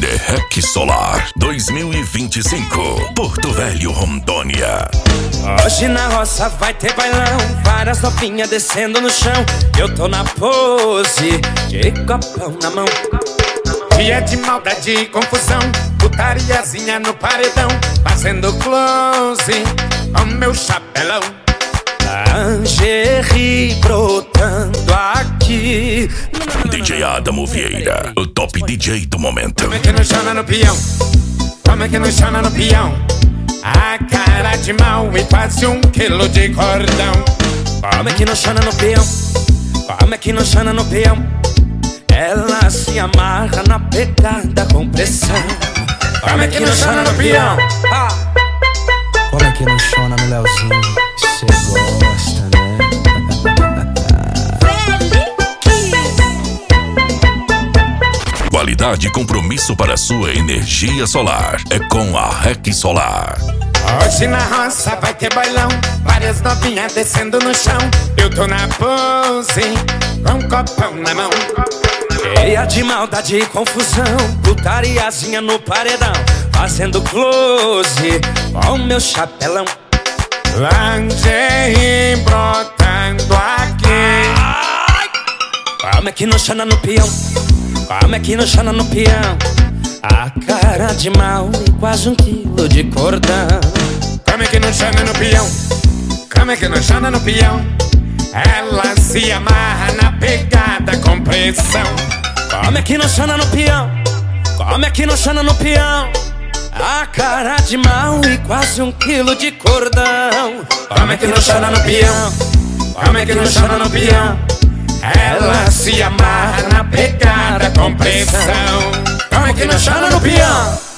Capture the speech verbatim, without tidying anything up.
The Rec Solar dois mil e vinte e cinco, Porto Velho, Rondônia. Hoje na roça vai ter bailão, várias novinhas descendo no chão. Eu tô na pose de copão na mão. Dia de maldade e confusão, putariazinha no paredão, fazendo close ao meu chapelão. Lingerie brotando aqui. D J Adamo Vieira, o top D J do momento. Como é que não chama no peão? Como é que não chama no peão? A cara de mal e quase um quilo de cordão. Como é que não chama no peão? Como é que não chama no peão? Ela se amarra na pegada com pressão. Como é que não chama no peão? Ah. Como é que não chama no Leozinho? Cê gosta, né? Qualidade e compromisso para sua energia solar é com a Rec Solar. Hoje na roça vai ter bailão, várias novinhas descendo no chão. Eu tô na pose, com um copão na mão. Cheia de maldade e confusão, putariazinha no paredão, fazendo close com meu chapelão. Lingerie brotando aqui. Como é que não chama no peão? Como é que não chama no peão? A cara de mal e quase um quilo de cordão. Como é que não chama no peão? Como é que não chama no peão? Ela se amarra na pegada com pressão. Como é que não chama no peão? Como é que não chama no peão? A cara de mal e quase um quilo de cordão. Como é que não chama no peão? Como é que não chama no peão? Ela se amarra na pegada com pressão. Como é que não chama no peão?